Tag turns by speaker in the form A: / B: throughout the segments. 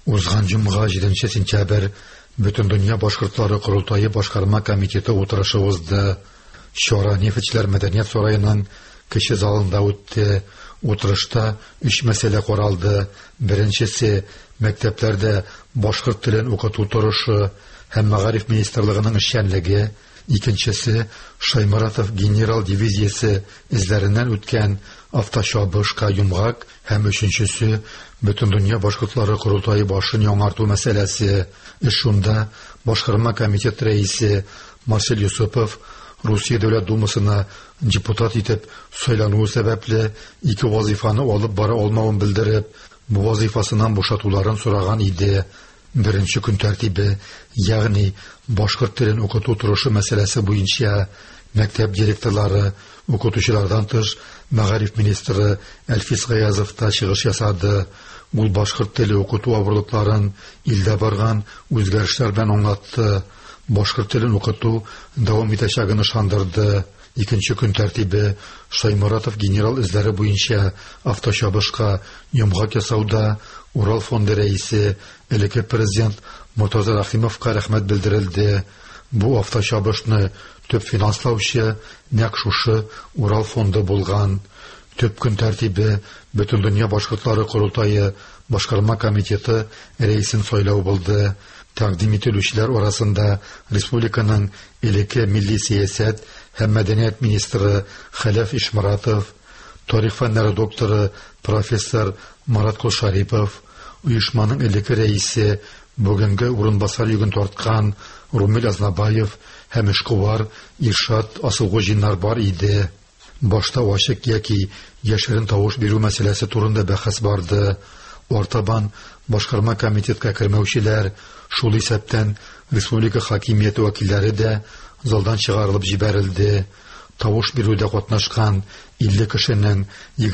A: Узган җомга 7 сентябрь Бөтен дөнья башкортлары курултайы башкарма комитеты утырышы узды. Чара Нефтьчеләр мәдәният сараеның кече залында үтте. Утырышта 3 мәсьәлә каралды. Беренчесе мәктәпләрдә башкорт телен укыту торышы һәм Мәгариф министрлыгының эшчәнлеге. Икенчесе Шайморатов генерал дивизиясе эзләреннән үткән авточабышка йомгак һәм өченчесе Бөтен дөнья башкортлары курултайы башын яңарту мәсьәләсе. Шунда башкарма комитет рәисе Марсель Юсупов Русия Дәүләт Думасына депутат итеп сайлануы сәбәпле 2 вазифаны алып бара алмавын белдереп, бу вазифасыннан бушатуларын сораган иде. Беренче көн тәртибе, ягъни башкорт телен укыту торышы мәсьәләсе буенча мәктәп директорлары, укытучылардан тыш Мәгариф министры Әлфис Гаязов та чыгыш ясады. Ул башкорт теле укыту авырлыкларын илдә барган үзгәрешләр белән аңлатты. Башкорт телен укыту дәвам итәчәген ышандырды. Икенче көн тәртибе Шайморатов генерал эзләре буенча авточабышка йомгак ясауда Урал фонды рәисе элекке президент Муртаза Рахимовка рәхмәт белдерелде. Бу авточабышны төп финанслаучы нәкъ шушы Урал фонды булган. Төп көн тәртибе Бөтен дөнья башкортлары курултайы башкарма комитеты рәисен сайлау булды. Тәкъдим ителүчеләр арасында республиканың элекке милли сәясәт һәм мәдәният министры Хәләф Ишморатов, тарих фәннәре докторы профессор Марат Кошарипов, оешманың элекке рәисе, бүгенге урынбасар йөген тарткан Румил Азнабаев һәм эшкуар Иршат Асылгужиннар бар иде. Башта ачык яки яшерен тавыш бирү мәсьәләсе турында бәхәс барды. Артабан башкарма комитетка кермәүчеләр, шул исәптән республика хакимияте вәкилләре дә залдан чыгарылып җибәрелде. Тавыш бирүдә катнашкан 50 кешенең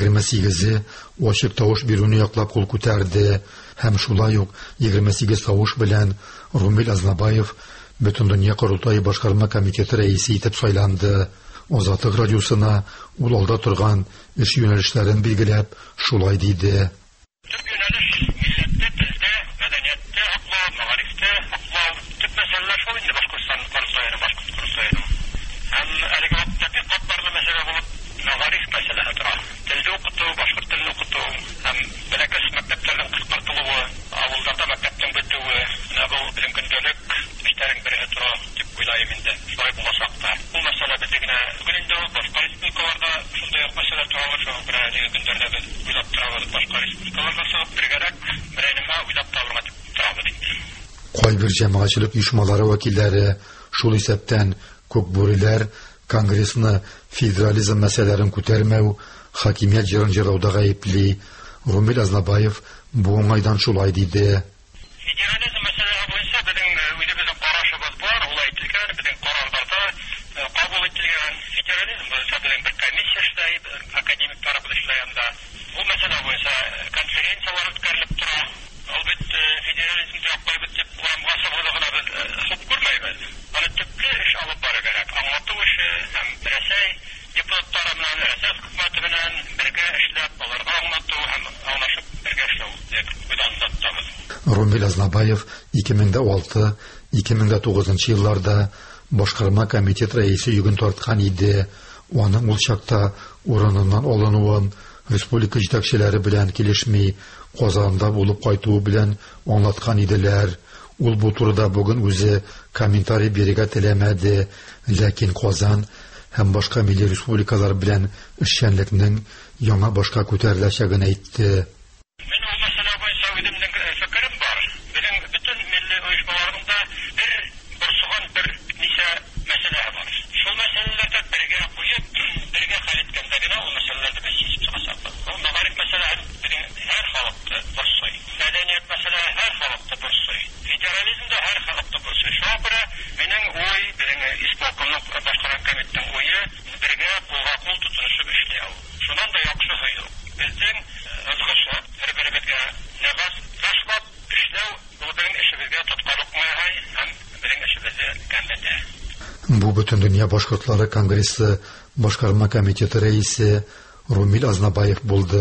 A: 28-е ачык тавыш бирүне яклап кул күтәрде. Һәм шулай ук 28 тавыш белән Румил Азнабаев Бөтен дөнья курултайы башкарма комитеты рәисе итеп сайланды. Азатлык радиосына ул алда торган эш юнәлешләрен билгеләп, шулай диде.
B: Төп юнәлеш милләттә, телдә, мәдәниятта, аклау, мәгарифтә, аклау, төп мәсьәләләр шул инде Башкортстан курултайының. Һәм әлеге вакытта бик катмарлы мәсьәлә булып, мәгариф мәсьәләсе тора. Телдә укыту, башкорт телен укыту һәм бәләкәс мәктәпләрнең кыскартылуы, авылларда мәктәпнең бетүе, менә бу белем көндәлек эшләрен бере тора дип уйлыйм инде. Шулай булачак та. Бу мәсьәлә безгә бүген инде башка республикаларда шундый мәсьәлә тора, шуңа күрә әлеге көндәрдә уйлап торабыз. Башка республикаларда сыгып бергәрәк берәйнеме уйлап табырга торабыз инде.
A: Кайбер җәмәгатьчелек оешмалары вәкилләре шул исәптән Күкбүреләр конгрессны федерализм мәсьәләләрен күтәрмәү, хакимият җырын җырлауда гаепли. Румил Азнабаев бу уңайдан шулай диде.
B: Федерализм мәсьәләләре буенча безнең үзебезнең карашыбыз бар, ул әйтелгән, безнең карарларда кабул ителгән. Федерализм буенча безнең бер комиссия эшләй, академиклар эшләгәндә. Бу мәсьәлә буенча конференциялар үткәрелеп тора. Албетте федерализмда кайбер дип урамга чыгуны без хуп күрмәйбез. Аны төпле эш алып барырга кирәк. Аңлату эше һәм Рәсәй депутатлары белән, Рәсәй хөкүмәте белән бергә эшләп, аларга аңлату һәм аңлашып бергә эшләү дип уйландык.
A: Румил Азнабаев 2006-2009 елларда башкарма комитет рәисе йөген тарткан иде. Аның ул чакта урыныннан алынуын республика җитәкчеләре белән килешми, Казанда булып кайтуы белән аңлаткан иделәр. Ул бу турыда бүген үзе комментарий бирергә теләмәде, ләкин Казан һәм башка милли республикалар белән эшчәнлекнең яңа башка күтәреләчәген әйтте.
B: Мен ул мәсьәлә буенча үземнең фикерем бар. Безнең бөтен милли оешмаларында бер борсыган бер ничә мәсьәлә бар. Шул мәсьәләләрдә бергә куеп, бергә хәл иткәндә генә ул мәсьәләләрне без чишеп чыгачакбыз. Ул мәгариф мәсьәләсе безнең һәр халыкты борсый. Мәдәният мәсьәләсе һәр халыкты борсый. Федерализм да һәр халыкты борсый. Шуңа күрә минең ой, безнең исполкомның башкарма комитетының уе бергә кулга кул тотынышып эшләү. Шуннан да яхшы хәйр. Безнең ызгышы бер-беребезгә нәбас ташлап эшләү, бу безнең эшебезгә тоткарлык маяй һәм безнең эшебезне кәмбәтә.
A: Бу Бөтен дөнья башкортлары конгрессы башкарма комитеты рәисе Румил Азнабаев булды.